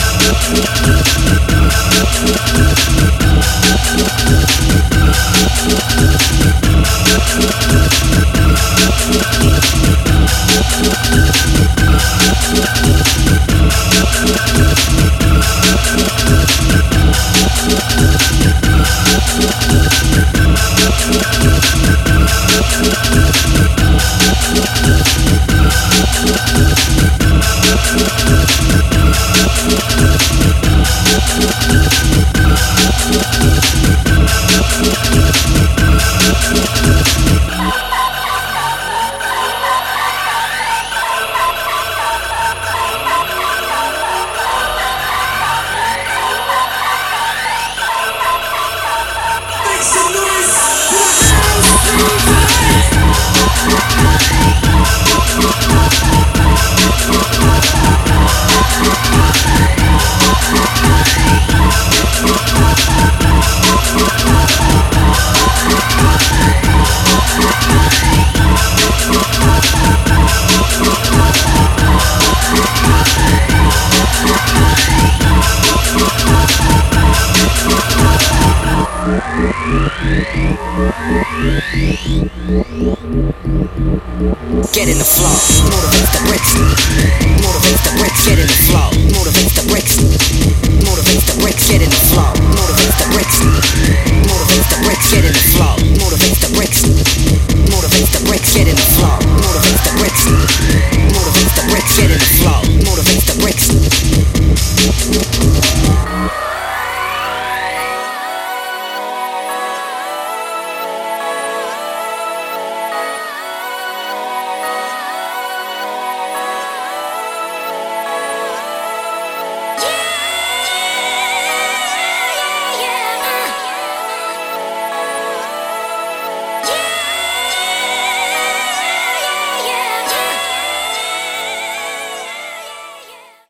Get in the flow, motivates the bricks. Motivates the bricks, get in the flow. Motivates the bricks. Motivates the bricks, get in the flow. Motivates the bricks. Motivates the bricks, get in the flow.